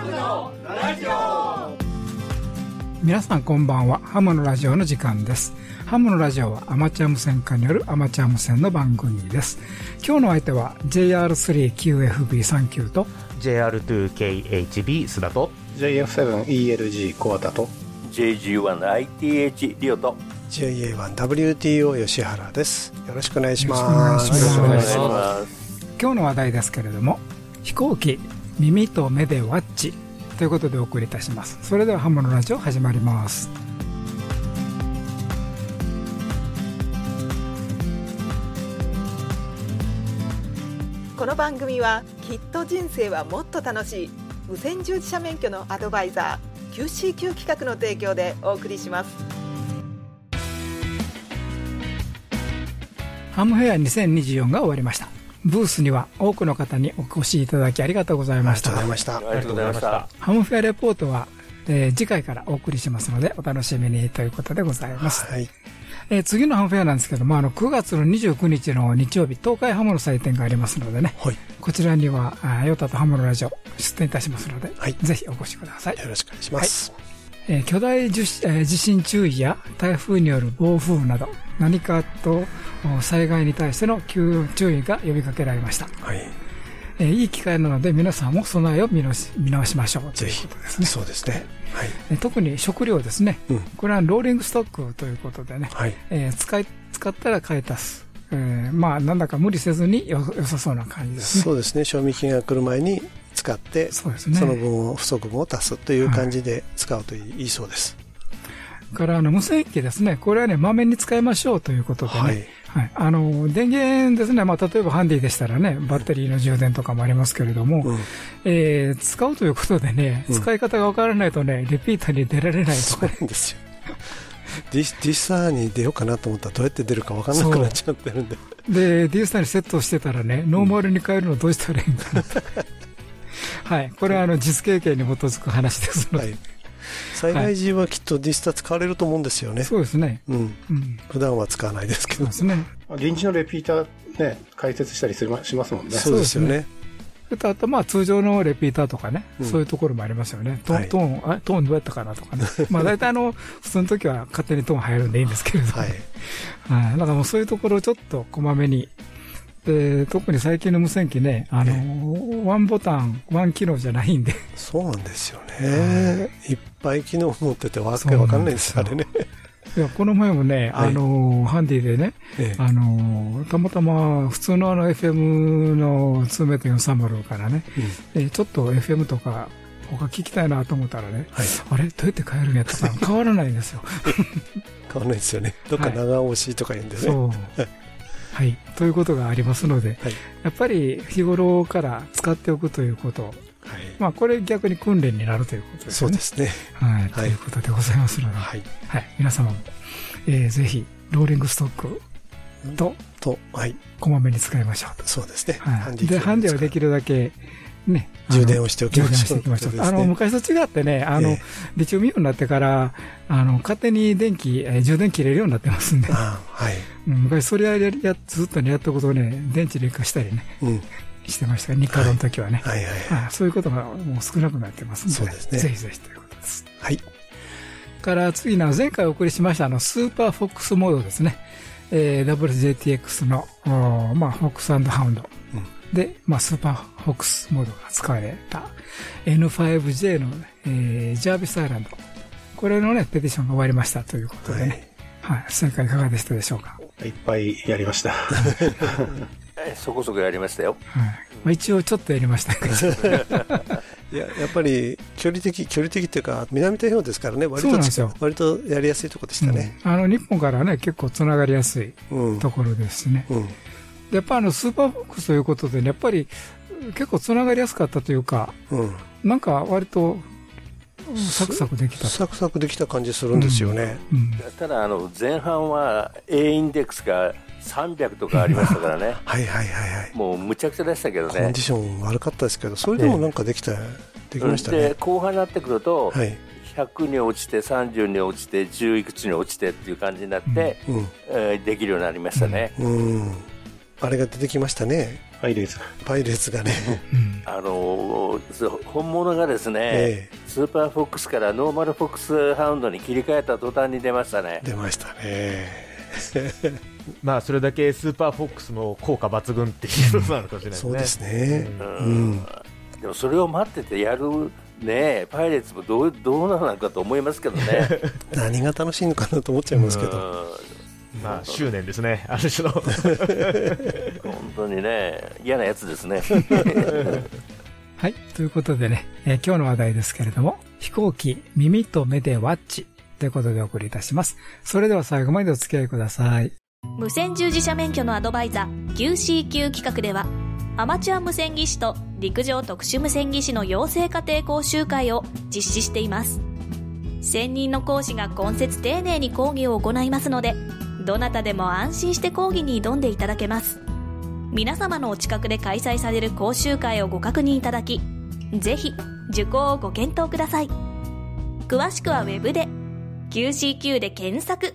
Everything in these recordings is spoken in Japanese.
ムのラジオ。 皆さんこんばんは。ハムのラジオの時間です。ハムのラジオはアマチュア無線化によるアマチュア無線の番組です。今日の相手は JR3QFB39 と JR2KHB 須田と JF7ELG 小畑と JG1ITH リオと JA1WTO 吉原です。よろしくお願いします。 よろしくお願いします。今日の話題ですけれども、飛行機耳と目でワッチということでお送りいたします。それではハムのラジオ始まります。 この番組はきっと人生はもっと楽しい無線従事者免許のアドバイザー QCQ 企画の提供でお送りします。 ハムフェア2024が終わりました。ブースには多くの方にお越しいただきありがとうございました。 ありがとうございました。 ハムフェアレポートは、次回からお送りしますのでお楽しみにということでございます。 はい。 次のハムフェアなんですけども、9月の29日の日曜日、東海ハムの祭典がありますのでね、はい、こちらにはヨタとハムのラジオ出展いたしますので、はい、ぜひお越しください。 よろしくお願いします。 はい、巨大地震注意や台風による暴風など何かと災害に対しての注意が呼びかけられました。はい。いい機会なので皆さんも備えを見直しましょうということですね。 そうですね。はい、 特に食料ですね、これはローリングストックということでね、はい、使ったら買い足す、まあなんだか無理せずに良さそうな感じですね。 そうですね。賞味期限が来る前に使って、そうですね、その分を不足分を足すという感じで使うといいそうです。 から無線機ですね、これはね、まめに使いましょうということでね、はいはい、電源ですね、まあ、例えばハンディでしたらね、バッテリーの充電とかもありますけれども、使うということでね、使い方が分からないとね、リピーターに出られないとか、 そうなんですよ。ディスターに出ようかなと思ったらどうやって出るか分からなくなっちゃってるんで。 で、ディスターにセットしてたらね、ノーマルに変えるのどうしたらいいんかなと。はい、これは実経験に基づく話ですので。はい、 災害時はきっとディスター使われると思うんですよね。 そうですね。 普段は使わないですけど。 ですね。 臨時のレピーターね、解説したりしますもんね。 そうですよね。 あとまあ通常のレピーターとかね、そういうところもありますよね。トーンどうやったかなとかね。まあ大体普通の時は勝手にトーン入るんでいいんですけれども。はい。だからもうそういうところをちょっとこまめに。で、特に最近の無線機ね、ワンボタン、ワン機能じゃないんで。 そうなんですよね。いっぱい機能持っててわかんないですよ、あれね。 いや、この前もね、ハンディでね、たまたま普通のFM の 2m430 からね、ちょっと FM とか他聞きたいなと思ったらね、あれどうやって変えるんやとか変わらないんですよ。 変わらないですよね。どっか長押しとか言うんでね。そう。 はい。ということがありますので、やっぱり日頃から使っておくということ、まあこれ逆に訓練になるということですね。 そうですね。 はい。ということでございますので、はい。皆様も、ぜひ、ローリングストックと、こまめに使いましょう。 そうですね。 で、ハンディはできるだけ、ね、 充電をしておきましょう。 昔と違ってね、リチウムイオンになってから、勝手に充電切れるようになってますんで、昔それずっとやったことをね、電池劣化したりね、してました日課の時はね。そういうことがもう少なくなってますので、ぜひぜひということです。はい。から次の前回お送りしましたスーパーフォックスモードですね。WJTX の、まあ、フォックス&ハウンド。で、まあ、スーパーフォックスモードが使われた N5J の、ジャービスアイランド。これのね、ペティションが終わりましたということでね。はい。正解いかがでしたでしょうか。 いっぱいやりました。 そこそこやりましたよ。 はい。まあ、一応ちょっとやりましたけど。 いや、やっぱり距離的っていうか、南太平洋ですからね、割とやりやすいところでしたね。 日本からね、結構つながりやすいところですね。やっぱスーパーフォックスということでね、やっぱり結構つながりやすかったというか、なんか割とサクサクできた。 サクサクできた感じするんですよね。 ただ前半は A インデックスが300とかありましたからね。もうむちゃくちゃでしたけどね。 コンディション悪かったですけど、それでもなんかできましたね。 で後半になってくると、100に落ちて30に落ちて10いくつに落ちてっていう感じになって、できるようになりましたね。 あれが出てきましたね。 パイレーツがね、 本物がですね、スーパーフォックスからノーマルフォックスハウンドに切り替えた途端に出ましたね。 出ましたね。 まあそれだけスーパーフォックスの効果抜群っていうことなのかもしれないですね。 そうですね。 でもそれを待っててやるね、パイレーツもどうなのかと思いますけどね。 何が楽しいのかなと思っちゃいますけど。 まあ執念ですね、ある種の。 本当にね、嫌なやつですね。 はい、ということでね、今日の話題ですけれども、飛行機耳と目でワッチということでお送りいたします。それでは最後までお付き合いください。 無線従事者免許のアドバイザー QCQ 企画では、アマチュア無線技師と陸上特殊無線技師の養成家庭講習会を実施しています。専任の講師が今節丁寧に講義を行いますので、どなたでも安心して講義に挑んでいただけます。皆様のお近くで開催される講習会をご確認いただき、ぜひ受講をご検討ください。詳しくはウェブで QCQ で検索。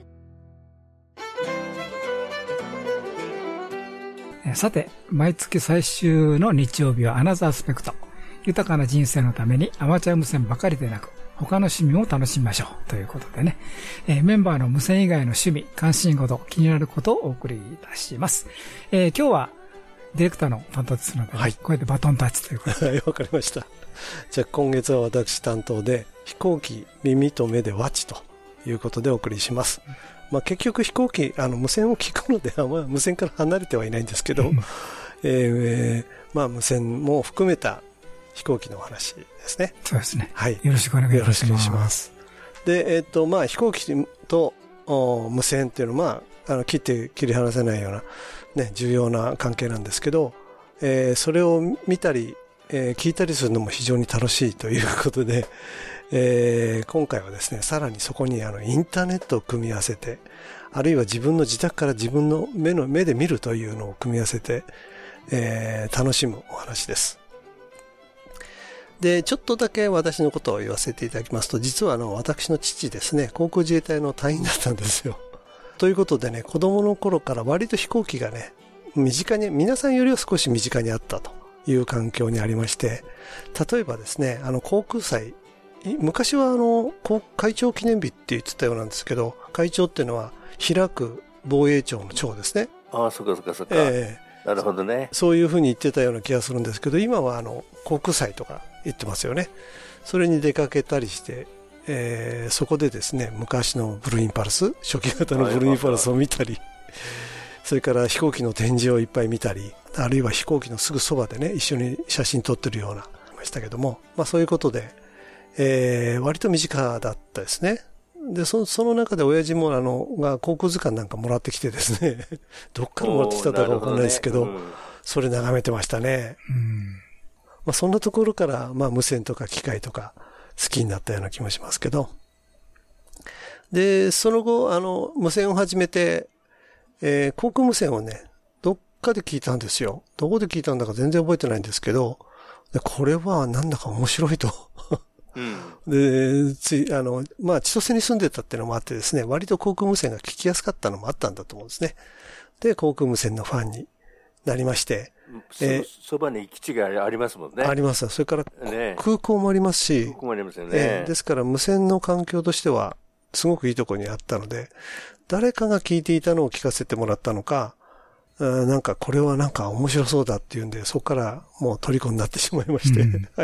さて、毎月最終の日曜日はアナザースペクト。豊かな人生のためにアマチュア無線ばかりでなく、他の趣味も楽しみましょうということでね、メンバーの無線以外の趣味、関心事、気になることをお送りいたします。今日はディレクターの担当ですので、こうやってバトンタッチということで。 はい、わかりました。じゃあ今月は私担当で、飛行機耳と目でワッチということでお送りします。まあ、結局飛行機無線を聞くので、無線から離れてはいないんですけど、まあ無線も含めた飛行機のお話ですね。 そうですね。 はい。 よろしくお願いいたします。 します。で、まあ飛行機と無線っていうのは、切り離せないようなね、重要な関係なんですけど、それを見たり、聞いたりするのも非常に楽しいということで、今回はですね、さらにそこにインターネットを組み合わせて、あるいは自分の自宅から自分の目で見るというのを組み合わせて、楽しむお話です。で、ちょっとだけ私のことを言わせていただきますと、実は私の父ですね、航空自衛隊の隊員だったんですよ。ということでね、子供の頃から割と飛行機がね、身近に、皆さんよりは少し身近にあったという環境にありまして、例えばですね、航空祭、昔は会長記念日って言ってたようなんですけど、会長っていうのは開く防衛庁の長ですね。 ああ、そっか。なるほどね。 そういうふうに言ってたような気がするんですけど、今は航空祭とか言ってますよね。それに出かけたりして、そこでですね、昔のブルーインパルス、初期型のブルーインパルスを見たり、それから飛行機の展示をいっぱい見たり、あるいは飛行機のすぐそばでね、一緒に写真撮ってるような、ましたけども、まあそういうことで、割と身近だったですね。で、その中で親父もが航空図鑑なんかもらってきてですね、どっからもらってきたかわかんないですけど、それ眺めてましたね。まあそんなところから、まあ無線とか機械とか好きになったような気もしますけど。で、その後、無線を始めて、航空無線をね、どっかで聞いたんですよ。どこで聞いたんだか全然覚えてないんですけど、でこれはなんだか面白いと。で、まあ、千歳に住んでたっていうのもあってですね、割と航空無線が聞きやすかったのもあったんだと思うんですね。で、航空無線のファンになりまして。 そばに基地がありますもんね。 あります。それから、空港もありますし。 空港もありますよね。 ですから無線の環境としては、すごくいいところにあったので、誰かが聞いていたのを聞かせてもらったのか、なんかこれはなんか面白そうだっていうんで、そこからもう虜になってしまいまして。はい。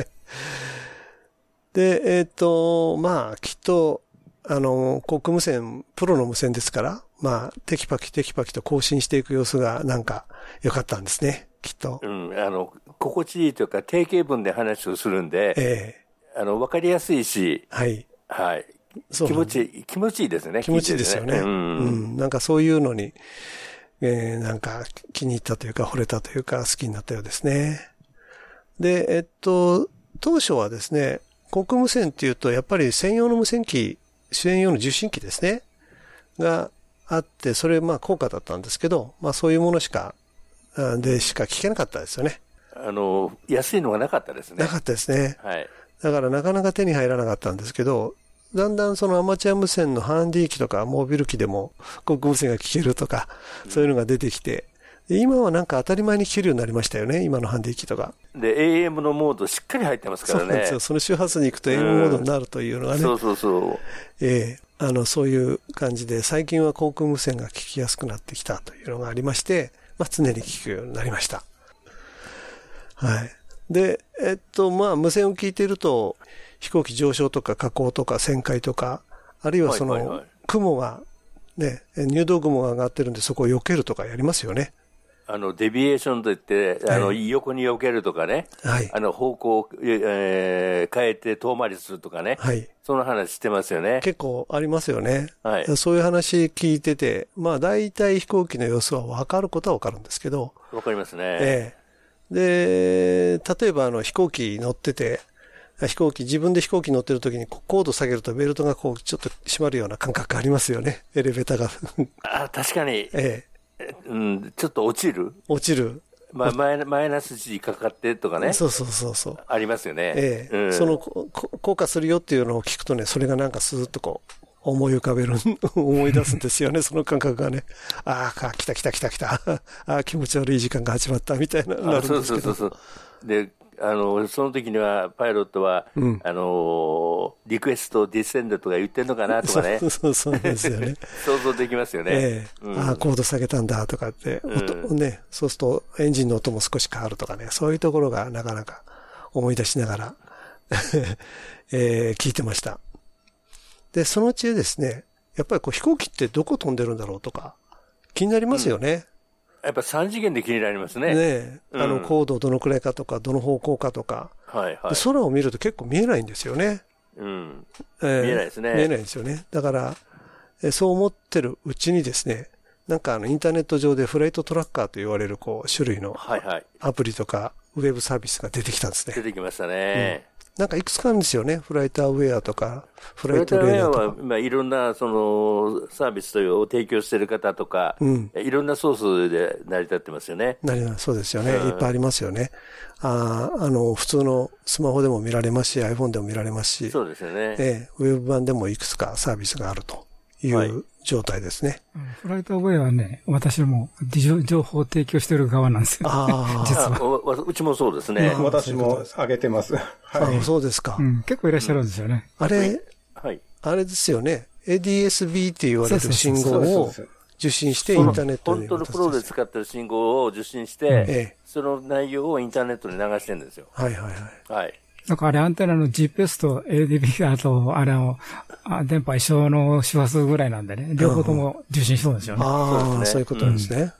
で、まあ、きっと、航空無線、プロの無線ですから、まあ、テキパキと更新していく様子がなんか良かったんですね、きっと。 心地いいというか、定型文で話をするんで、わかりやすいし、はい。はい。気持ちいいですね。 気持ちいいですよね。なんかそういうのに、なんか気に入ったというか、惚れたというか、好きになったようですね。で、当初はですね、航空無線っていうと、やっぱり専用の無線機、専用の受信機ですね、があって、それまあ高価だったんですけど、まあそういうものしか聞けなかったですよね。 安いのがなかったですね。 なかったですね。 はい。 だからなかなか手に入らなかったんですけど、だんだんそのアマチュア無線のハンディ機とかモービル機でも航空無線が聞けるとか、そういうのが出てきて、 今はなんか当たり前に聞けるようになりましたよね、今のハンディ機とか。 で、AM のモードしっかり入ってますからね。 そうなんですよ。その周波数に行くと AM モードになるというのがね。 そうそうそう。 そういう感じで、最近は航空無線が聞きやすくなってきたというのがありまして、常に聞くようになりました。はい。で、無線を聞いていると、飛行機上昇とか下降とか旋回とか、あるいは雲が、ね、入道雲が上がってるんで、そこを避けるとかやりますよね。 デビエーションといって、横に避けるとかね、はい、方向を、変えて遠回りするとかね、はい、その話してますよね。 結構ありますよね。はい、そういう話聞いてて、大体飛行機の様子は分かることは分かるんですけど。 分かりますね。 で、例えば飛行機乗ってて、自分で飛行機乗ってる時に高度下げるとベルトがちょっと締まるような感覚ありますよね。エレベーターが。 確かに。ちょっと落ちる。マイナス値かかってとかね。 そう。 ありますよね。 その、効果するよっていうのを聞くとね、それがなんかスーッと思い出すんですよね、その感覚がね。来た。気持ち悪い時間が始まったみたいな。 そう。で、その時には、パイロットは、リクエスト、ディセンドとか言ってんのかなとかね。 そうですよね。 想像できますよね。 高度下げたんだとかって、ね、そうするとエンジンの音も少し変わるとかね、そういうところがなかなか思い出しながら、聞いてました。で、そのうちですね、やっぱり飛行機ってどこ飛んでるんだろうとか、気になりますよね。 やっぱ3次元で気になりますね。 ねえ、高度どのくらいかとか、どの方向かとか。空を見ると結構見えないんですよね。見えないですね。 見えないですよね。だから、そう思ってるうちにですね、なんかインターネット上でフライトトラッカーと言われる種類のアプリとかウェブサービスが出てきたんですね。 出てきましたね。 なんかいくつかあるんですよね。フライターウェアとか、フライトレーダーとか。 フライターウェアはいろんなサービスを提供している方とか、いろんなソースで成り立ってますよね。 そうですよね。いっぱいありますよね。普通のスマホでも見られますし、iPhone でも見られますし。 そうですよね。 ウェブ版でもいくつかサービスがあるという状態ですね。 フライトウェアはね、私も情報を提供している側なんですよ。実は。 うちもそうですね。 私も上げてます。 そうですか。 結構いらっしゃるんですよね。 あれですよね。ADS-B って言われる信号を受信してインターネットに。 本当のプロで使ってる信号を受信して、その内容をインターネットに流してるんですよ。 はい。 なんかあれアンテナの GPS と ADB あと、電波一緒の周波数ぐらいなんでね、両方とも受信しそうですよね。 そういうことなんですね。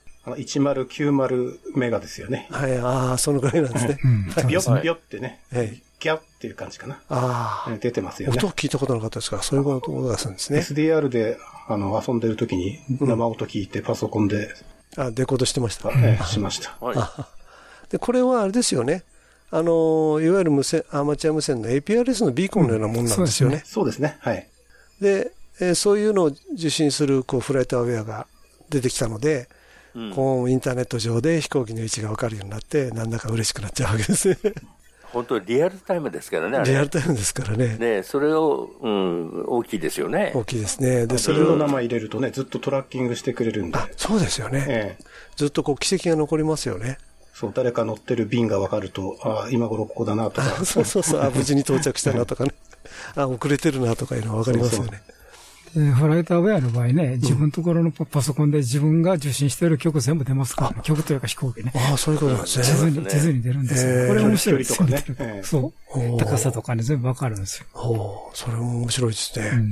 1090メガですよね。 そのぐらいなんですね。 ビョってね、ギャっていう感じかな。出てますよね。 音聞いたことなかったですから、そういうことを出すんですね。 SDR で遊んでる時に生音聞いてパソコンで。 デコードしてました。 しました。 で、これはあれですよね。いわゆるアマチュア無線の APRS のビーコンのようなもんなんですよね。 そうですね。はい。 で、そういうのを受信するフライトウェアが出てきたので、インターネット上で飛行機の位置が分かるようになって、なんだか嬉しくなっちゃうわけですね。 本当にリアルタイムですからね。 リアルタイムですからね。 ね、それを、大きいですよね。 大きいですね。 で、それを名前入れるとね、ずっとトラッキングしてくれるんで。 そうですよね。ずっと軌跡が残りますよね。 そう、誰か乗ってる便が分かると、今頃ここだなとか。 そう、無事に到着したなとかね。遅れてるなとかいうのは分かりますよね。 フライトウェアの場合ね、自分のところのパソコンで自分が受信している曲全部出ますからね。曲というか飛行機ね。 そういうことなんですね。 地図に出るんですよ。これ面白いですよね。そう。高さとかね、全部わかるんですよ。 それも面白いですね。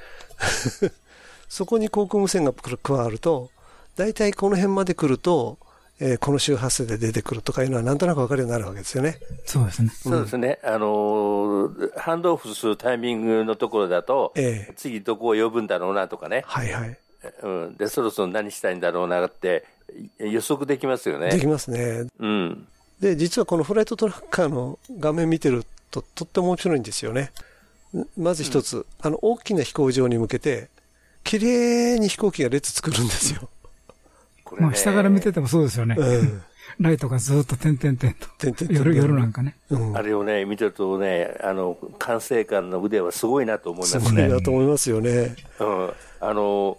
そこに航空無線が加わると、だいたいこの辺まで来ると、この周波数で出てくるとかいうのはなんとなくわかるようになるわけですよね。 そうですね。 そうですね。ハンドオフするタイミングのところだと、次どこを呼ぶんだろうなとかね。で、そろそろ何したいんだろうなって予測できますよね。 できますね。で、実はこのフライトトラッカーの画面見てるととっても面白いんですよね。まず一つ、大きな飛行場に向けて、綺麗に飛行機が列作るんですよ。 下から見ててもそうですよね。ライトがずっと点々と。夜なんかね。 あれをね、見てるとね、完成感の腕はすごいなと思いますね。 すごいなと思いますよね。 同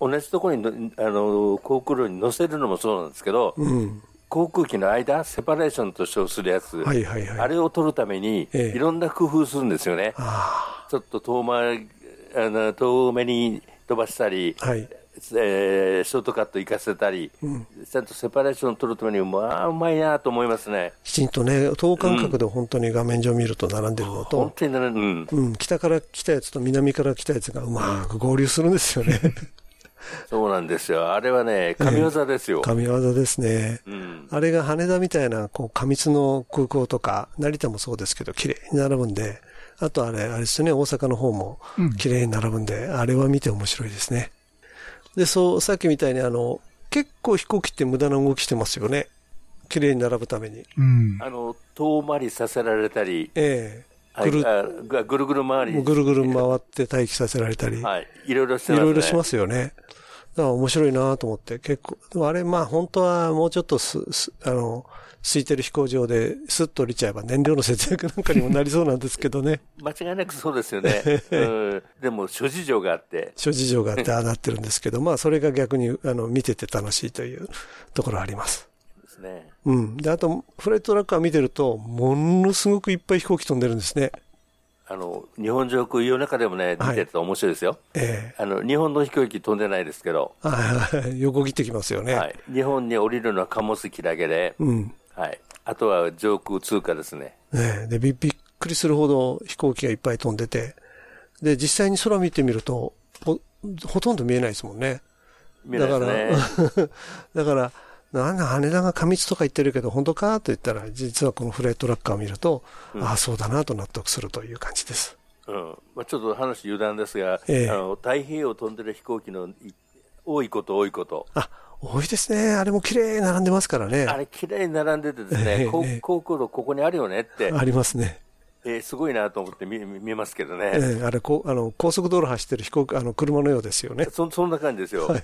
同じところに航空路に乗せるのもそうなんですけど、航空機の間、セパレーションと称するやつ、あれを取るために、いろんな工夫するんですよね。ちょっと遠目に飛ばしたり、ショートカット行かせたり、ちゃんとセパレーションを取るために、まあ、うまいなと思いますね。 きちんとね、等間隔で本当に画面上見ると並んでるのと、 本当に並んでる、 北から来たやつと南から来たやつがうまく合流するんですよね。 そうなんですよ。あれはね、神業ですよ。 神業ですね。あれが羽田みたいな、過密の空港とか、成田もそうですけど、綺麗に並ぶんで、あとあれですね、大阪の方も綺麗に並ぶんで、あれは見て面白いですね。で、さっきみたいに結構飛行機って無駄な動きしてますよね。綺麗に並ぶために。 遠回りさせられたり、ぐるぐる回り。 ぐるぐる回って待機させられたり。 いろいろしてますね。 いろいろしますよね。だから面白いなと思って、結構、でもあれ、本当はもうちょっと空いてる飛行場でスッと降りちゃえば燃料の節約なんかにもなりそうなんですけどね。 間違いなくそうですよね。でも諸事情があって。 ああなってるんですけど、それが逆に見てて楽しいというところあります。 ですね。 で、あと、フライトトラッカー見てると、ものすごくいっぱい飛行機飛んでるんですね。 日本上空、夜中でもね、見てると面白いですよ。日本の飛行機飛んでないですけど。 横切ってきますよね。 日本に降りるのは貨物機だけで、あとは上空通過ですね。 で、びっくりするほど飛行機がいっぱい飛んでて、で、実際に空見てみると、ほとんど見えないですもんね。 見えないですね。 だから、羽田が過密とか言ってるけど、本当かと言ったら、実はこのフライトトラッカーを見ると、そうだなと納得するという感じです。 ちょっと話余談ですが、太平洋を飛んでる飛行機の多いこと。 多いですね。あれも綺麗に並んでますからね。 あれ綺麗に並んでてですね、航空路ここにあるよねって。 ありますね。 すごいなと思って見ますけどね。 あれ高速道路走ってる車のようですよね。 そんな感じですよ。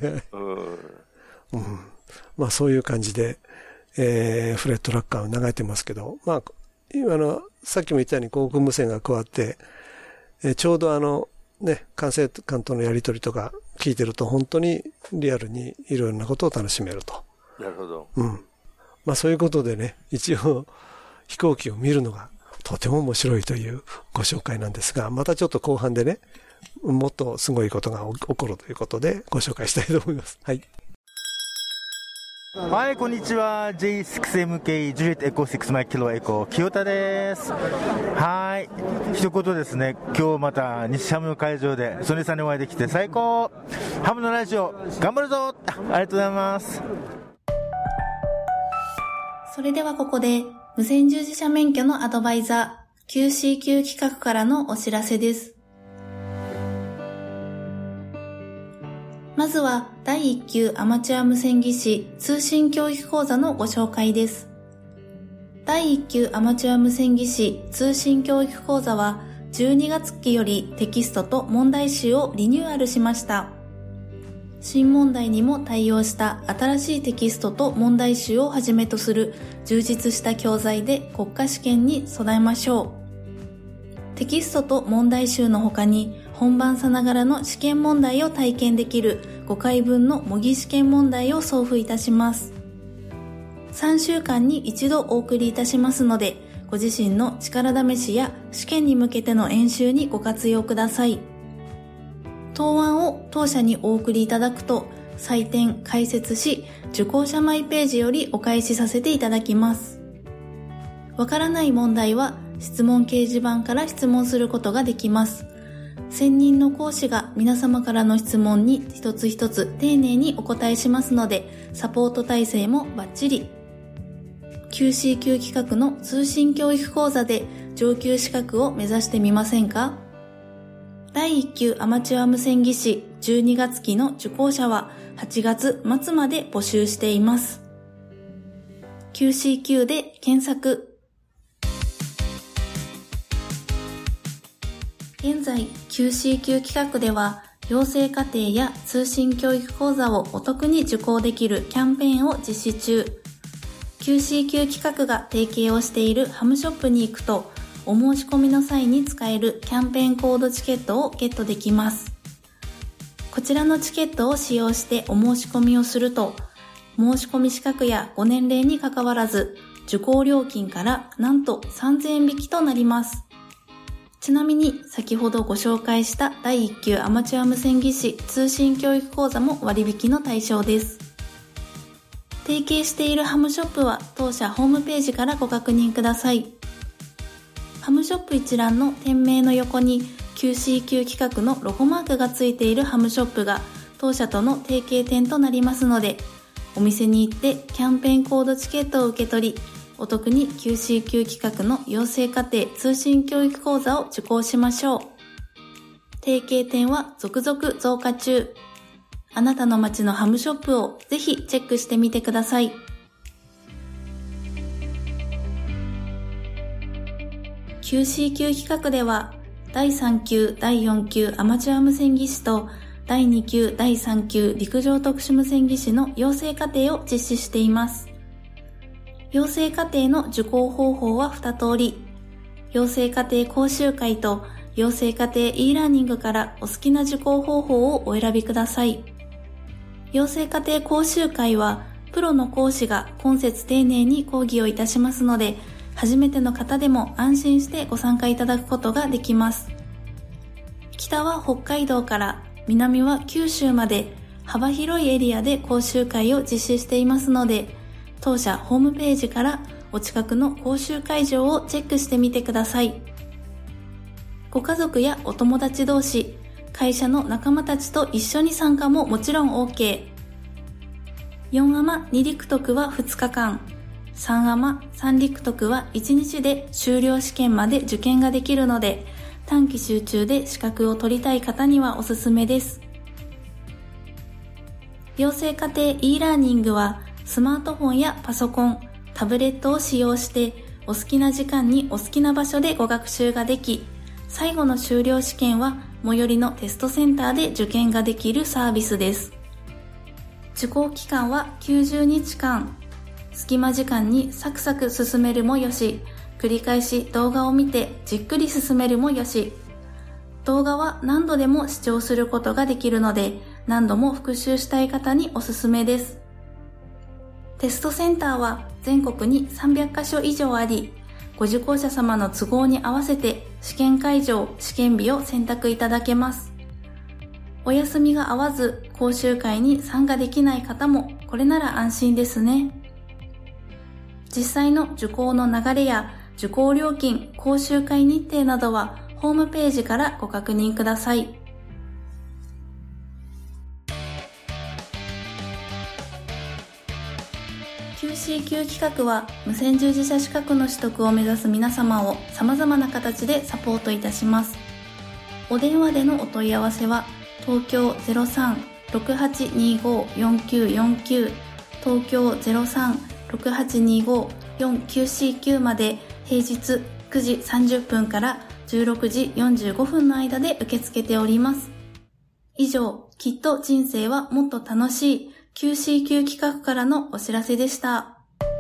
そういう感じで、フライトトラッカーを流れてますけど、さっきも言ったように航空無線が加わって、ちょうど管制官とのやり取りとか聞いてると本当にリアルにいろいろなことを楽しめると。 なるほど。そういうことでね、一応飛行機を見るのがとても面白いというご紹介なんですが、またちょっと後半でね、もっとすごいことが起こるということでご紹介したいと思います。はい。 はい、こんにちは。J6MK ジュリエットエコ6マイキロエコ清田です。はい。一言ですね、今日また西ハムの会場でソネさんにお会いできて最高。ハムのラジオ頑張るぞ。ありがとうございます。 それではここで無線従事者免許のアドバイザー QCQ 企画からのお知らせです。まずは第1級アマチュア無線技師通信教育講座のご紹介です。第1級アマチュア無線技師通信教育講座は12月期よりテキストと問題集をリニューアルしました。新問題にも対応した新しいテキストと問題集をはじめとする充実した教材で国家試験に備えましょう。テキストと問題集の他に本番さながらの試験問題を体験できる5回分の模擬試験問題を送付いたします。3週間に一度お送りいたしますので、ご自身の力試しや試験に向けての演習にご活用ください。答案を当社にお送りいただくと、採点・解説し、受講者マイページよりお返しさせていただきます。わからない問題は質問掲示板から質問することができます。専任の講師が皆様からの質問に一つ一つ丁寧にお答えしますので、サポート体制もバッチリ。QCQ 企画の通信教育講座で上級資格を目指してみませんか？第1級アマチュア無線技師12月期の受講者は8月末まで募集しています。QCQ で検索。現在 QCQ 企画では養成課程や通信教育講座をお得に受講できるキャンペーンを実施中。QCQ 企画が提携をしているハムショップに行くと、お申し込みの際に使えるキャンペーンコードチケットをゲットできます。 こちらのチケットを使用してお申し込みをすると、申し込み資格やご年齢にかかわらず、受講料金からなんと3000円引きとなります。ちなみに先ほどご紹介した第1級アマチュア無線技師通信教育講座も割引の対象です。提携しているハムショップは当社ホームページからご確認ください。ハムショップ一覧の店名の横に QCQ 企画のロゴマークがついているハムショップが当社との提携店となりますので、お店に行ってキャンペーンコードチケットを受け取り、お得に QCQ 企画の養成課程通信教育講座を受講しましょう。提携店は続々増加中。あなたの街のハムショップをぜひチェックしてみてください。QCQ 企画では第3級、第4級アマチュア無線技師と第2級、第3級陸上特殊無線技師の養成課程を実施しています。養成課程の受講方法は2通り。養成課程講習会と養成課程 e ラーニングからお好きな受講方法をお選びください。養成課程講習会はプロの講師が今節丁寧に講義をいたしますので、初めての方でも安心してご参加いただくことができます。北は北海道から南は九州まで幅広いエリアで講習会を実施していますので、当社ホームページからお近くの講習会場をチェックしてみてください。ご家族やお友達同士、会社の仲間たちと一緒に参加ももちろん OK。4アマ2陸徳は2日間、3アマ3陸徳は1日で修了試験まで受験ができるので、短期集中で資格を取りたい方にはおすすめです。養成課程 e ラーニングはスマートフォンやパソコン、タブレットを使用してお好きな時間にお好きな場所でご学習ができ、最後の修了試験は最寄りのテストセンターで受験ができるサービスです。受講期間は90日間。隙間時間にサクサク進めるもよし、繰り返し動画を見てじっくり進めるもよし、動画は何度でも視聴することができるので、何度も復習したい方におすすめです。テストセンターは全国に300カ所以上あり、ご受講者様の都合に合わせて試験会場、試験日を選択いただけます。お休みが合わず講習会に参加できない方もこれなら安心ですね。実際の受講の流れや受講料金、講習会日程などはホームページからご確認ください。QCQ 企画は無線従事者資格の取得を目指す皆様を様々な形でサポートいたします。お電話でのお問い合わせは東京 03-6825-4949 東京 03-6825-4949 まで平日9時30分から16時45分の間で受け付けております。以上、きっと人生はもっと楽しいQCQ 企画からのお知らせでした。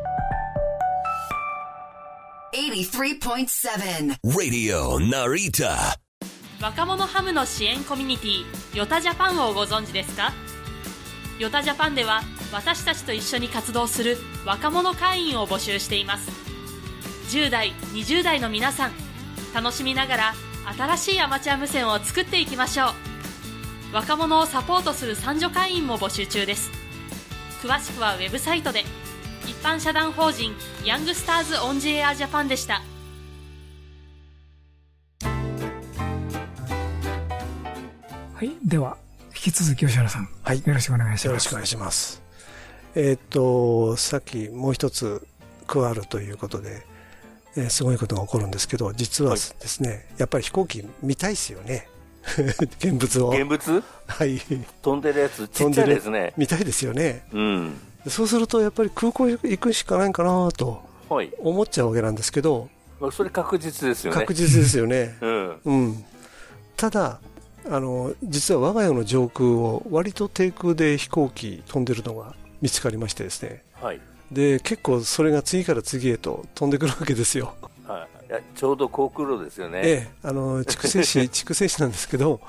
83.7 Radio Narita。 若者ハムの支援コミュニティヨタジャパンをご存知ですか？ヨタジャパンでは私たちと一緒に活動する若者会員を募集しています。10代、20代の皆さん、楽しみながら新しいアマチュア無線を作っていきましょう。若者をサポートする参助会員も募集中です。詳しくはウェブサイトで。一般社団法人ヤングスターズオンジエアジャパンでした。 はい、では引き続き吉原さん、はい、よろしくお願いします。 よろしくお願いします。さっきもう一つ加わるということで、すごいことが起こるんですけど、実はですね、はい、やっぱり飛行機見たいですよね。現物を。 現物？はい。飛んでるやつ、ちっちゃいですね。 見たいですよね。 うん。 そうするとやっぱり空港行くしかないかなと思っちゃうわけなんですけど、 はい、それ確実ですよね。 確実ですよね。 うん。 うん。ただ実は我が家の上空を割と低空で飛行機飛んでるのが見つかりましてですね。 はい。 で結構それが次から次へと飛んでくるわけですよ。 はい。ちょうど航空路ですよね。 筑西市なんですけど、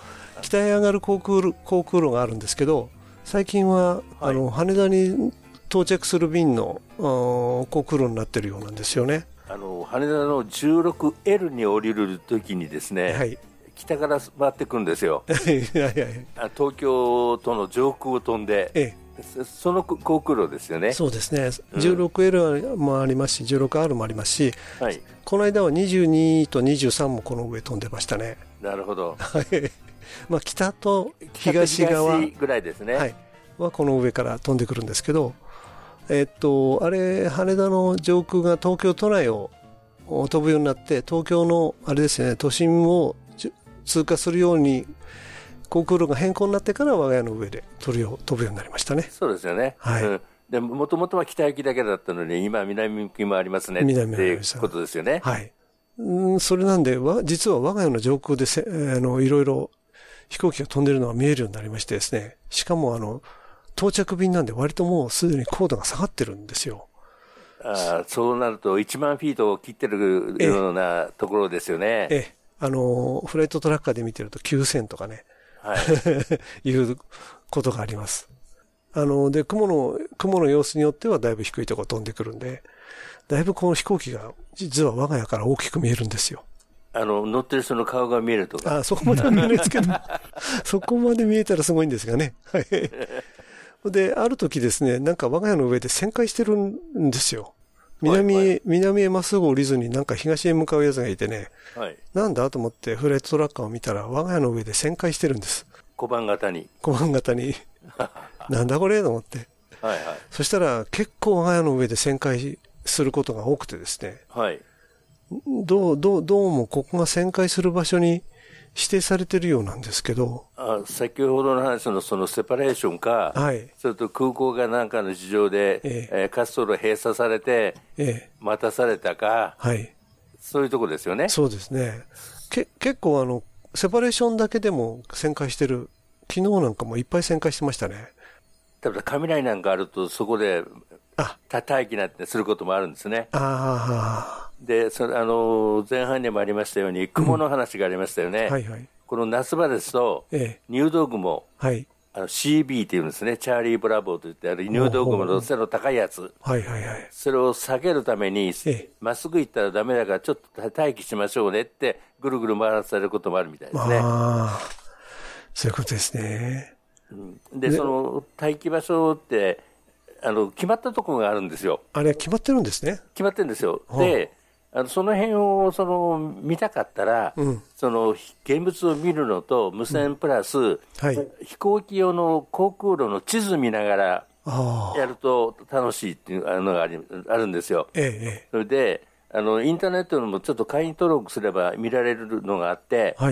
北へ上がる航空路があるんですけど、最近は、羽田に到着する便の航空路になってるようなんですよね。 羽田の 16L に降りるときにですね、北から回ってくるんですよ。東京都の上空を飛んで、その航空路ですよね。 そうですね。16L もありますし、16R もありますし、この間は22と23もこの上飛んでましたね。 なるほど。 まあ北と東側ぐらいですね。 はこの上から飛んでくるんですけど、あれ羽田の上空が東京都内を飛ぶようになって、東京のあれですね、都心を通過するように航空路が変更になってから我が家の上で飛ぶようになりましたね。 そうですよね。でもともとは北行きだけだったのに、今南向きもありますねっていうことですよね。 それなんで実は我が家の上空でいろいろ飛行機が飛んでるのが見えるようになりましてですね、しかも到着便なんで割ともうすでに高度が下がってるんですよ。 そうなると1万フィートを切ってるようなところですよね。 フライトトラッカーで見てると9000とかね、いうことがあります。で、雲の様子によってはだいぶ低いところ飛んでくるんで、だいぶこの飛行機が実は我が家から大きく見えるんですよ。 乗ってる人の顔が見えるとか。 そこまでは見えないですけど、そこまで見えたらすごいんですがね。で、ある時ですね、なんか我が家の上で旋回してるんですよ。南へまっすぐ降りずになんか東へ向かうやつがいてね、なんだと思ってフライトトラッカーを見たら我が家の上で旋回してるんです。 小判型に。 なんだこれと思って。そしたら結構我が家の上で旋回することが多くてですね、どうもここが旋回する場所に指定されてるようなんですけど、 先ほどの話のそのセパレーションか、それと空港が何かの事情で、滑走路閉鎖されて、待たされたか、そういうとこですよね。 そうですね。結構セパレーションだけでも旋回してる。昨日なんかもいっぱい旋回してましたね。 例えば雷なんかあるとそこで待機なんてすることもあるんですね。で、前半にもありましたように雲の話がありましたよね。この夏場ですと、入道雲、CB っていうんですね、チャーリー・ブラボーといってある入道雲の背の高いやつ、それを下げるために、まっすぐ行ったらダメだからちょっと待機しましょうねってぐるぐる回らされることもあるみたいですね。 そういうことですね。 で、その待機場所って決まったところがあるんですよ。 あれ決まってるんですね。 決まってるんですよ。で、その辺を見たかったら、その現物を見るのと無線プラス、飛行機用の航空路の地図見ながらやると楽しいっていうのがあるんですよ。それでインターネットにもちょっと会員登録すれば見られるのがあって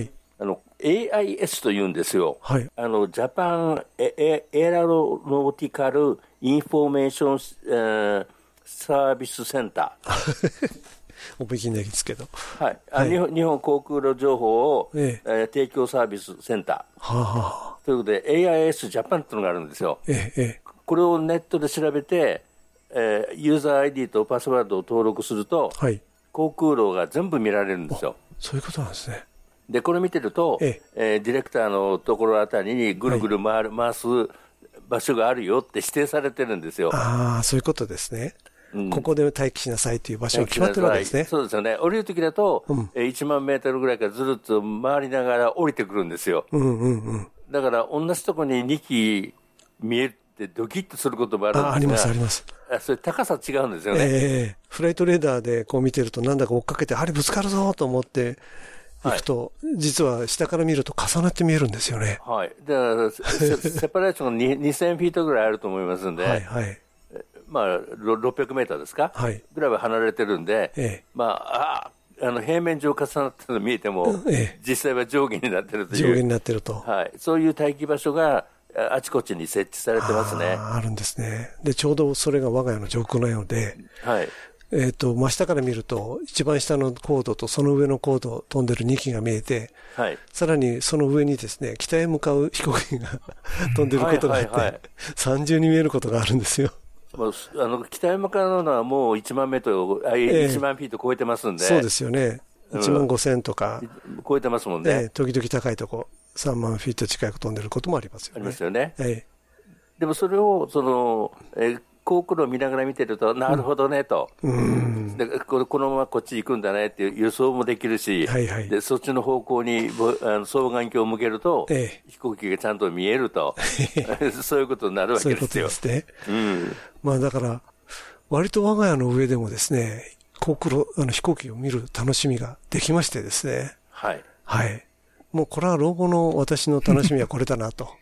、AIS というんですよ。ジャパンエアロノーティカルインフォメーション、サービスセンター。 覚えきれないですけど。 日本航空路情報を、提供サービスセンター。ということで AIS ジャパンというのがあるんですよ。これをネットで調べて、ユーザー ID とパスワードを登録すると、航空路が全部見られるんですよ。 そういうことなんですね。 で、これ見てると、ディレクターのところあたりにぐるぐる回す場所があるよって指定されてるんですよ。 そういうことですね。ここで待機しなさいという場所が決まってるわけですね。 そうですよね。降りるときだと、1万メートルぐらいからずるっと回りながら降りてくるんですよ。だから同じところに2機見えてドキッとすることもあるんですが、 ありますあります。 それ高さ違うんですよね。 フライトレーダーでこう見てるとなんだか追っかけてあれぶつかるぞと思って行くと、実は下から見ると重なって見えるんですよね。 だからセパレーションが2000フィートぐらいあると思いますんで、まあ600メーターですか、ぐらいは離れてるんで、平面上重なってるの見えても、実際は上下になってるという。 上下になってると。 そういう待機場所があちこちに設置されてますね。 あるんですね。で、ちょうどそれが我が家の上空のようで、真下から見ると、一番下の高度とその上の高度飛んでる2機が見えて、さらにその上にですね、北へ向かう飛行機が飛んでることがあって、三重に見えることがあるんですよ。 北へ向かうのはもう1万メートル、1万フィート超えてますんで。 そうですよね。1万5000とか。 超えてますもんね。 時々高いとこ。 3万フィート近く飛んでることもありますよね。 ありますよね。でもそれを、航空路を見ながら見てると、なるほどね、と。でこのままこっち行くんだねっていう予想もできるし、でそっちの方向に双眼鏡を向けると、飛行機がちゃんと見えると。そういうことになるわけですよ。 そういうことですね。まあだから、割と我が家の上でもですね、航空路、飛行機を見る楽しみができましてですね。はい。もうこれは老後の私の楽しみはこれだなと。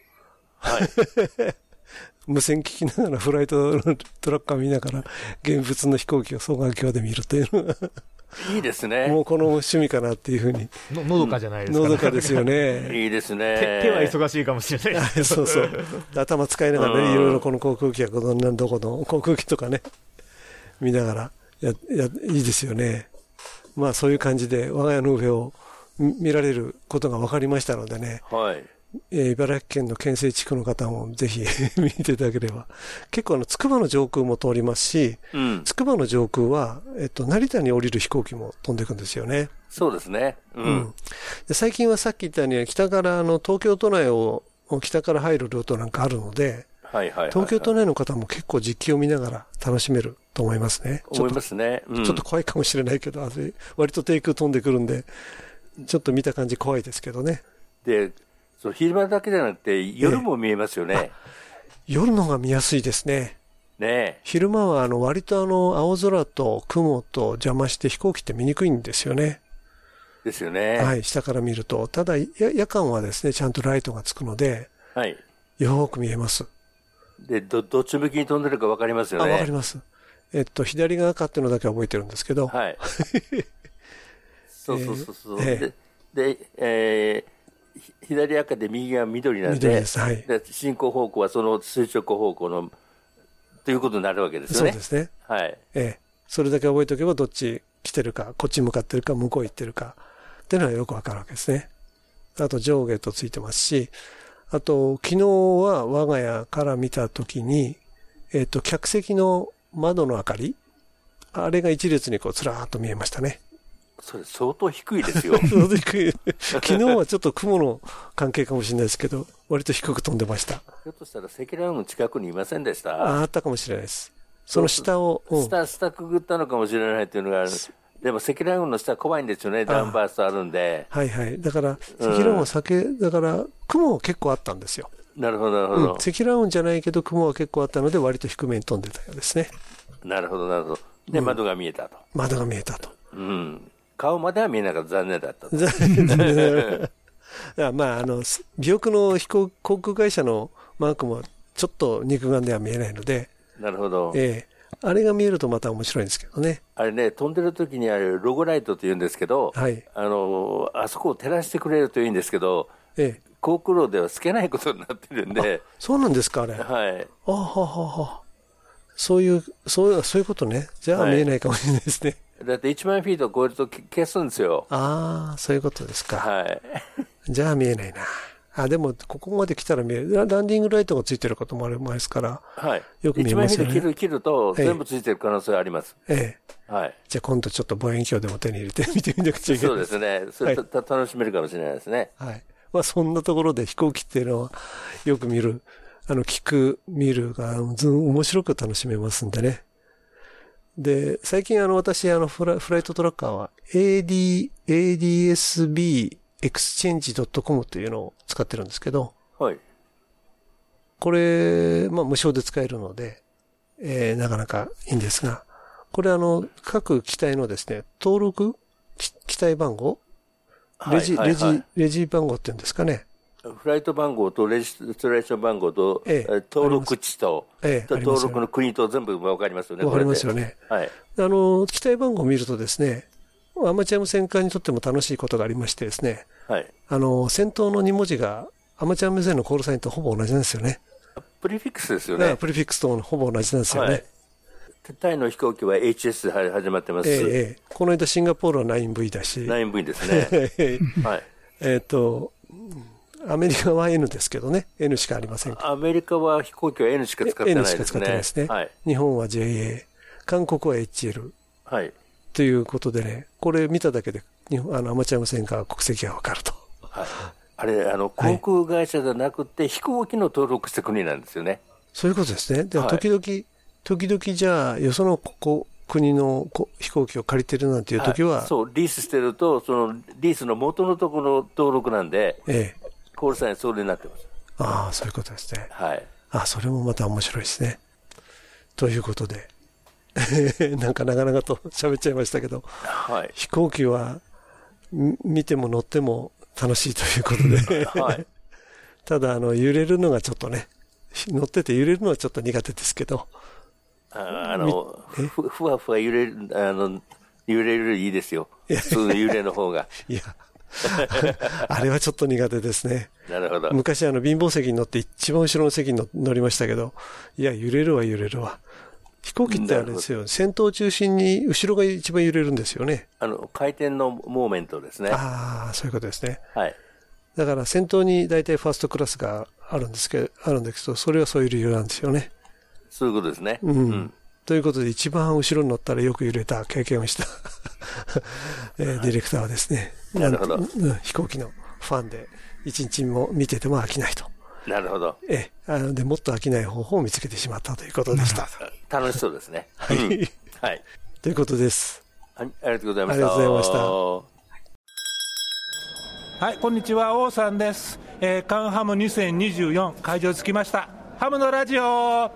無線聞きながらフライトトラッカー見ながら現物の飛行機を双眼鏡で見るというのがいいですね。 もうこの趣味かなっていうふうに。 のどかじゃないですか。 のどかですよね。 いいですね。 手は忙しいかもしれないです。 そうそう。頭使いながらね、いろいろこの航空機はどこの航空機とかね、見ながらいいですよね。まあそういう感じで我が家の上を見られることが分かりましたのでね。茨城県の県西地区の方もぜひ見ていただければ。結構筑波の上空も通りますし、筑波の上空は、成田に降りる飛行機も飛んでいくんですよね。 そうですね。 で最近はさっき言ったように北から東京都内を北から入るルートなんかあるので、東京都内の方も結構実機を見ながら楽しめると思いますね。 思いますね。 ちょっと怖いかもしれないけど、割と低空飛んでくるんで、ちょっと見た感じ怖いですけどね。 で、昼間だけじゃなくて夜も見えますよね。 夜のが見やすいですね。昼間は割と青空と雲と邪魔して飛行機って見にくいんですよね。 ですよね。 下から見ると。ただ夜間はですね、ちゃんとライトがつくので、よーく見えます。 で、どっち向きに飛んでるか分かりますよね。 分かります。左が赤っていうのだけは覚えてるんですけど。 そう。で、左赤で右が緑なんで、進行方向はその垂直方向のということになるわけですよね。 そうですね。それだけ覚えておけばどっち来てるか、こっち向かってるか、向こう行ってるかっていうのはよくわかるわけですね。あと上下とついてますし、あと昨日は我が家から見たときに、客席の窓の明かり、あれが一列につらーっと見えましたね。 それ相当低いですよ。 相当低い。昨日はちょっと雲の関係かもしれないですけど、割と低く飛んでました。ひょっとしたら積乱雲の近くにいませんでした？ あったかもしれないです。その下を。 下くぐったのかもしれないっていうのがある。でも積乱雲の下怖いんですよね。ダウンバーストあるんで。だから、積乱雲だから雲結構あったんですよ。 なるほど。 積乱雲じゃないけど雲は結構あったので割と低めに飛んでたようですね。 なるほど。で、窓が見えたと。 窓が見えたと。 顔までは見えなかった。残念だった。 まあ、尾翼の航空会社のマークもちょっと肉眼では見えないので。 なるほど。 あれが見えるとまた面白いんですけどね。 あれね、飛んでる時にあれ、ロゴライトって言うんですけど、あそこを照らしてくれるといいんですけど、航空路では透けないことになってるんで。 そうなんですか、あれ。そういうことね。じゃあ見えないかもしれないですね。 だって1万フィートを超えると消すんですよ。 そういうことですか。じゃあ見えないな。でも、ここまで来たら見える。ランディングライトがついてることもありますから、よく見えますよね。 1万フィート切ると、全部ついてる可能性あります。じゃあ今度ちょっと望遠鏡でも手に入れて見てみなくちゃいけない。 そうですね。それ楽しめるかもしれないですね。 まあそんなところで飛行機っていうのは、よく見る、見るが、面白く楽しめますんでね。で、最近私、フライトトラッカーは adsbexchange.com というのを使ってるんですけど、これ、無償で使えるので、なかなかいいんですが、これ各機体のですね、登録機体番号レジ番号っていうんですかね。 フライト番号とレジストレーション番号と、登録地と、登録の国と全部分かりますよね。 分かりますよね。機体番号を見るとですね、アマチュア無線化にとっても楽しいことがありましてですね、先頭の2文字がアマチュア無線のコールサインとほぼ同じなんですよね。 プリフィックスですよね。 プリフィックスとほぼ同じなんですよね。 タイの飛行機は HS で始まってますし、 この間シンガポールは 9V だし、 9V ですね。 アメリカは N ですけどね。N しかありません。 アメリカは飛行機は N しか使ってないですね。 N しか使ってないですね。日本は JA、韓国は HL。ということでね、これ見ただけで、アマチュア無線化国籍がわかるとあれ、航空会社じゃなくて、飛行機の登録した国なんですよね。 そういうことですね。で、時々じゃあ、よその国の飛行機を借りてるなんていう時は、 そう、リースしてると、そのリースの元のところの登録なんで、コールサインそれになってます。 ああ、そういうことですね。 はい。 それもまた面白いですね。ということで、なんか長々と喋っちゃいましたけど、 はい、 飛行機は見ても乗っても楽しいということで、はい、ただ揺れるのがちょっとね、乗ってて揺れるのはちょっと苦手ですけど、 ふわふわ揺れる、揺れるよりいいですよ。普通の揺れの方が。 いや、あれはちょっと苦手ですね。 なるほど。 昔貧乏席に乗って一番後ろの席に乗りましたけど、いや、揺れるわ。飛行機ってあれですよ、先頭中心に後ろが一番揺れるんですよね。 回転のモーメントですね。 ああ、そういうことですね。 はい。 だから先頭に大体ファーストクラスがあるんですけど、それはそういう理由なんですよね。 そういうことですね。 うん。ということで、一番後ろに乗ったらよく揺れた経験をしたディレクターはですね、 なるほど。 飛行機のファンで、一日も見てても飽きないと。 なるほど。 で、もっと飽きない方法を見つけてしまったということでした。 楽しそうですね。 はい。 はい。 ということです。 ありがとうございました。 ありがとうございました。 はい、こんにちは、王さんです。カンハム2024会場着きました。ハムのラジオ。 はい、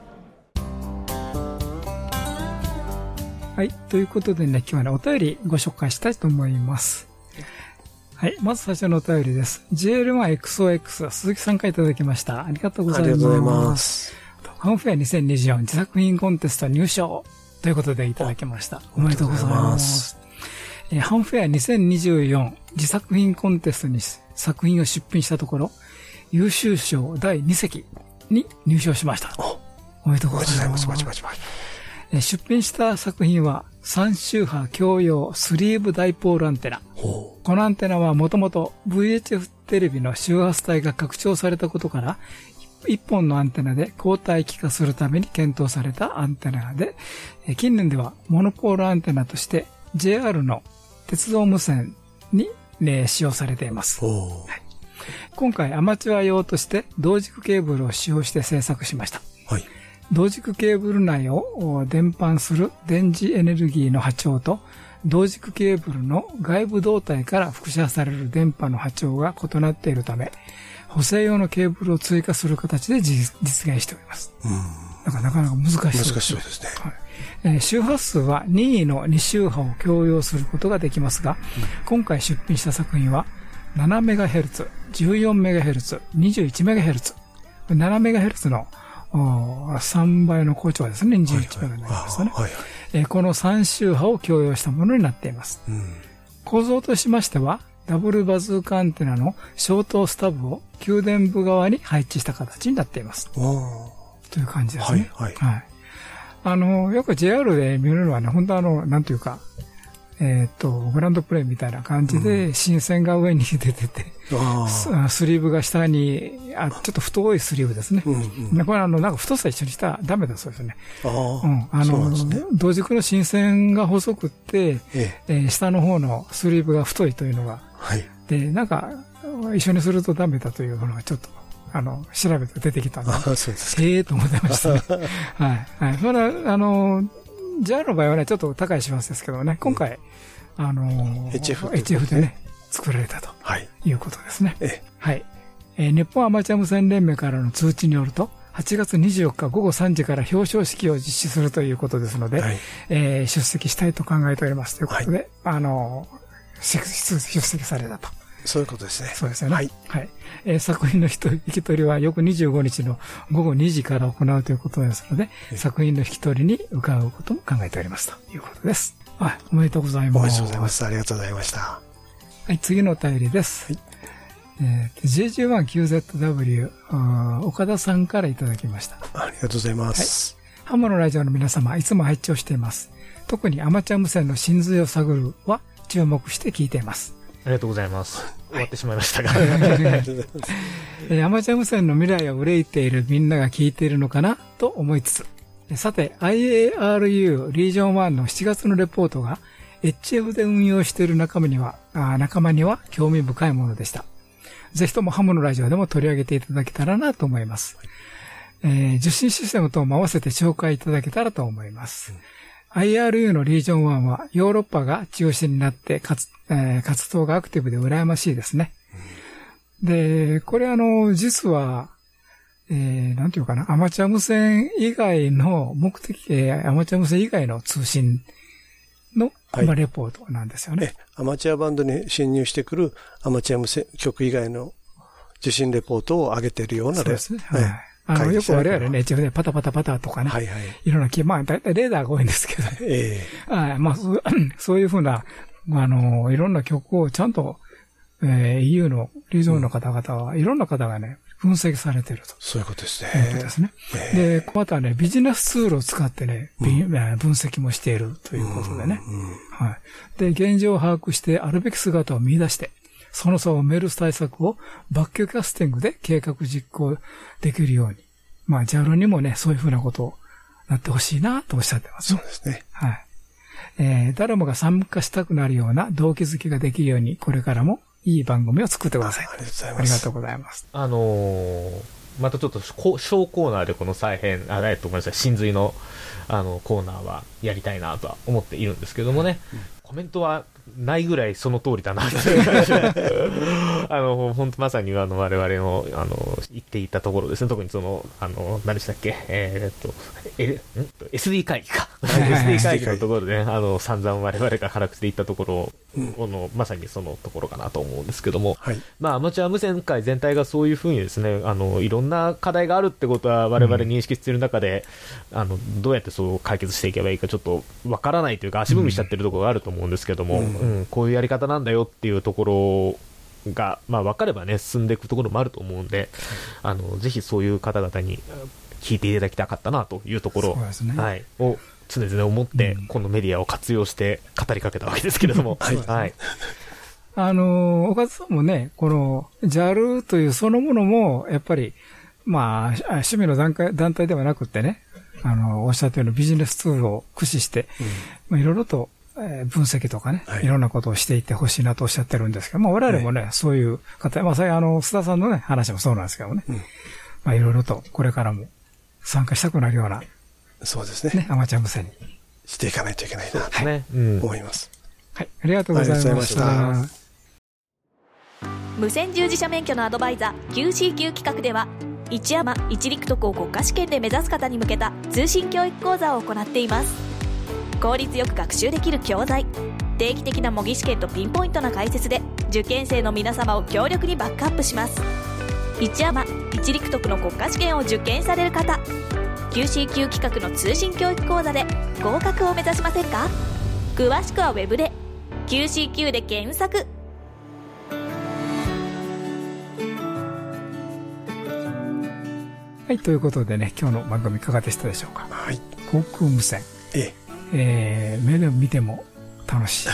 ということでね、今日はね、お便りご紹介したいと思います。はい、まず最初のお便りです。GL1XOX 鈴木さんからいただきました。ありがとうございます。 ありがとうございます。 ハムフェア2024自作品コンテスト入賞ということでいただきました。おめでとうございます。ハムフェア2024自作品コンテストに作品を出品したところ、優秀賞第2席に入賞しました。おめでとうございます。出品した作品は3周波共用スリーブダイポールアンテナ。このアンテナはもともと VHF テレビの周波数帯が拡張されたことから、1本のアンテナで交代機化するために検討されたアンテナで、近年ではモノポールアンテナとして JR の鉄道無線に、使用されています。はい、今回アマチュア用として同軸ケーブルを使用して制作しました。はい、同軸ケーブル内を伝播する電磁エネルギーの波長と同軸ケーブルの外部導体から輻射される電波の波長が異なっているため、補正用のケーブルを追加する形で実現しております。なかなか難しいですね。 難しいですね。 はい、周波数は任意の2周波を共用することができますが、今回出品した作品は 7MHz、14MHz、21MHz、7MHz の3倍の高調ですね、21MHz になりましたね。この3周波を共用したものになっています。構造としましては、ダブルバズーカアンテナの消灯スタブを給電部側に配置した形になっています。という感じですね。はい。よく JR で見るのはね、本当なんというか、グランドプレーンみたいな感じで、新線が上に出てて、スリーブが下に、ちょっと太いスリーブですね。これなんか太さ一緒にしたらダメだそうですね。同軸の新線が細くって、下の方のスリーブが太いというのが、で、なんか、一緒にするとダメだというのがちょっと、調べて出てきたんで、と思ってましたね。はい。それは、JR の場合はね、ちょっと高い周波数ですけどね、今回、HF でね、作られたということですね。はい。日本アマチュア無線連盟からの通知によると、8月24日午後3時から表彰式を実施するということですので、出席したいと考えておりますということで、出席されたと。 そういうことですね。 そうですよね。はい。作品の引き取りは翌25日の午後2時から行うということですので、作品の引き取りに伺うことも考えておりますということです。はい。おめでとうございます。 おめでとうございます。ありがとうございました。 はい。次のお便りです。JG1QZW 岡田さんからいただきました。 ありがとうございます。 ハムのラジオの皆様、いつも拝聴しています。特にアマチュア無線の真髄を探るは注目して聞いています。 ありがとうございます。終わってしまいましたが。 アマチュア無線の未来を憂いているみんなが聞いているのかなと思いつつ。さて、IARU リージョン1の7月のレポートが HF で運用している仲間には興味深いものでした。 ぜひともハムのラジオでも取り上げていただけたらなと思います。受信システムとも合わせて紹介いただけたらと思います。IRU のリージョン1はヨーロッパが中心になって活動がアクティブで羨ましいですね。で、これ実は、なんていうかな、アマチュア無線以外の目的、アマチュア無線以外の通信の、レポートなんですよね。 アマチュアバンドに侵入してくるアマチュア無線局以外の受信レポートを上げているようなそうですね。よく我々ね、一応ね、パタパタとかね。いろんな大体レーダーが多いんですけどね。そういうふうな、いろんな曲をちゃんと、EU のリージョンの方々は、いろんな方がね、分析されていると。 そういうことですね。 いうことですね。で、またね、ビジネスツールを使ってね、分析もしているということでね。で、現状を把握してあるべき姿を見出して、その差を埋める対策をバックキャスティングで計画実行できるように。JAL にもね、そういうふうなことをなってほしいなとおっしゃってます。 そうですね。 誰もが参加したくなるような動機づけができるように、これからもいい番組を作ってください。 ありがとうございます。 ありがとうございます。 またちょっと小コーナーでこの再編、ごめんなさい、真髄の、コーナーはやりたいなとは思っているんですけどもね、コメントはないぐらいその通りだなという感じで本当まさに我々の、言っていたところですね、特に何でしたっけ、SD 会議か。SD 会議のところでね、散々我々が辛口で言ったところまさにそのところかなと思うんですけども、アマチュア無線界全体がそういうふうにですね、いろんな課題があるってことは我々認識している中で、どうやってそう解決していけばいいかちょっとわからないというか足踏みしちゃってるところがあると思うんですけども、こういうやり方なんだよっていうところが、分かればね、進んでいくところもあると思うんで、ぜひそういう方々に聞いていただきたかったなというところ、を常々思って、このメディアを活用して語りかけたわけですけれども。 岡田さんもね、この JAL というそのものも、やっぱり、趣味の団体ではなくってね、おっしゃったようなビジネスツールを駆使して、いろいろと分析とかね、いろんなことをしていってほしいなとおっしゃってるんですけど、我々もね、そういう方、須田さんのね、話もそうなんですけどね、いろいろとこれからも参加したくなるような、 そうですね。 アマチュア無線にしていかないといけないなと思います。 はい、ありがとうございました。 無線従事者免許のアドバイザー QCQ 企画では、一山一陸徳を国家試験で目指す方に向けた通信教育講座を行っています。効率よく学習できる教材、定期的な模擬試験とピンポイントな解説で受験生の皆様を強力にバックアップします。一山一陸徳の国家試験を受験される方、 QCQ 企画の通信教育講座で合格を目指しませんか？詳しくはウェブで QCQ で検索。 はい、ということでね、今日の番組いかがでしたでしょうか。航空無線、目で見ても楽しい。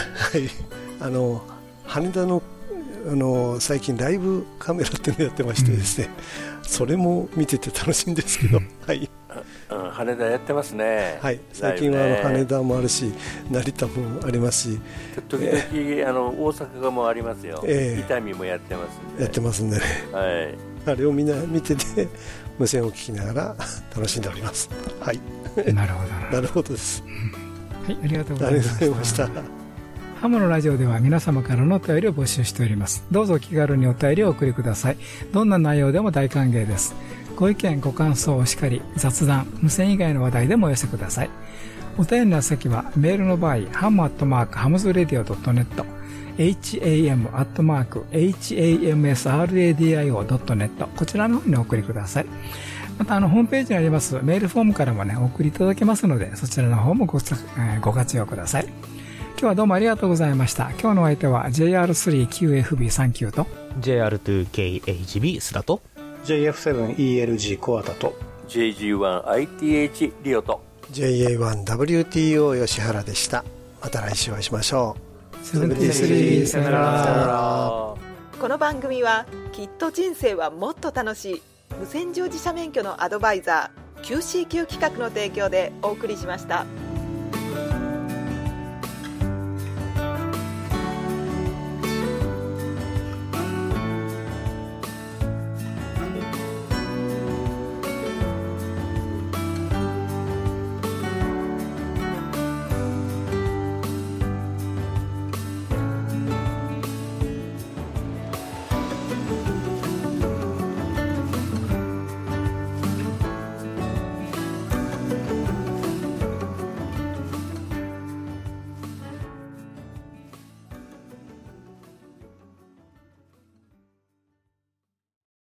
羽田の最近ライブカメラっていうのやってましてですね、それも見てて楽しいんですけど、 羽田やってますね。 最近は羽田もあるし、成田もありますし、 時々大阪もありますよ。伊丹もやってますんで。 やってますんでね。あれをみんな見てて無線を聞きながら楽しんでおります。 なるほど。 なるほどです。 ありがとうございました。ハムのラジオでは皆様からのお便りを募集しております。どうぞお気軽にお便りをお送りください。どんな内容でも大歓迎です。ご意見ご感想お叱り、雑談、無線以外の話題でもお寄せください。お便りの先はメールの場合、ham@hamsradio.net、ham@hamsradio.net、 こちらの方にお送りください。またホームページにありますメールフォームからもね、お送りいただけますので、そちらの方もご活用ください。今日はどうもありがとうございました。今日のお相手は JR3QFB39 と JR2KHB 須田と JF7ELG 小畑と JG1ITH リオと JA1WTO 吉原でした。また来週お会いしましょう。 73、さよなら。この番組はきっと人生はもっと楽しい無線乗自社免許のアドバイザー QCQ 企画の提供でお送りしました。